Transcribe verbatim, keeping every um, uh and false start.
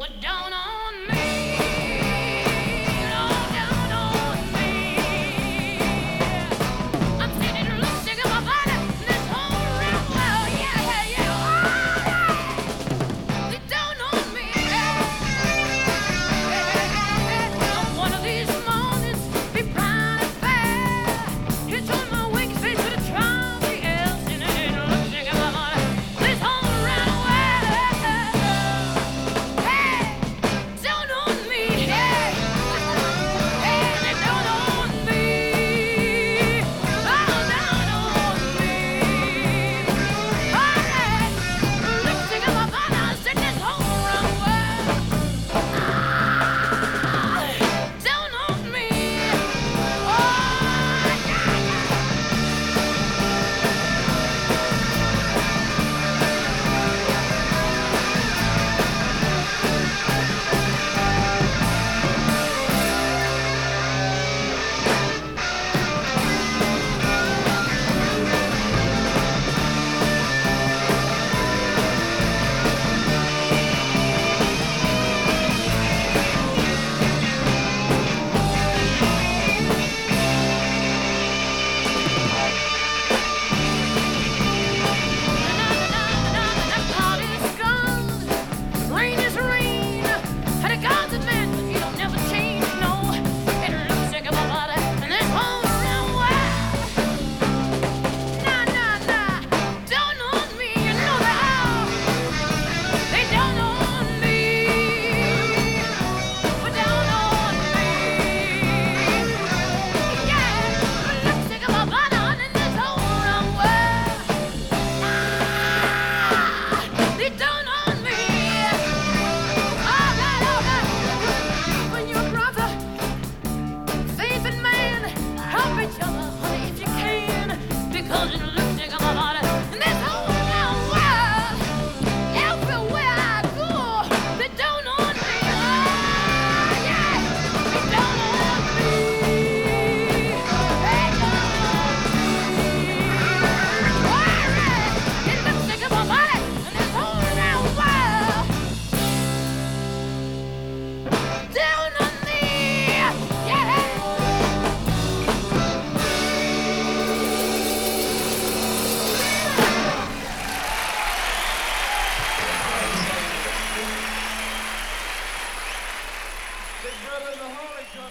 Down on me, oh, down on me. I'm sitting and looking at my body, this whole round world, yeah, yeah, yeah. They down on me. One of these mornings, be proud and fair. It's on my weak face with a trophy else in it. Looking at my body, this whole round world. Hey, down on me. Hey, hey, they down on me. Oh, down on me. Hey, looking at my body, I said this whole round world. Down on me. Oh, rain is rain, and a God's advance, he don't never change, no. It looks like my body, and this whole round world. Nah, nah, nah, down on me, you know that. They down on me, but down on me. Yeah, looks like my body, and this whole round world. Ah, they down on me. All right, all right. When you're a brother, faith in man, help each other, honey, if you can. Because it looks like my body, and this whole round world, everywhere I go, they down on me. Ah, yeah, they down on me. They down on me. All right, it looks like my body, and this whole round world, down on me. Yeah. Big Brother and the Holy Ghost.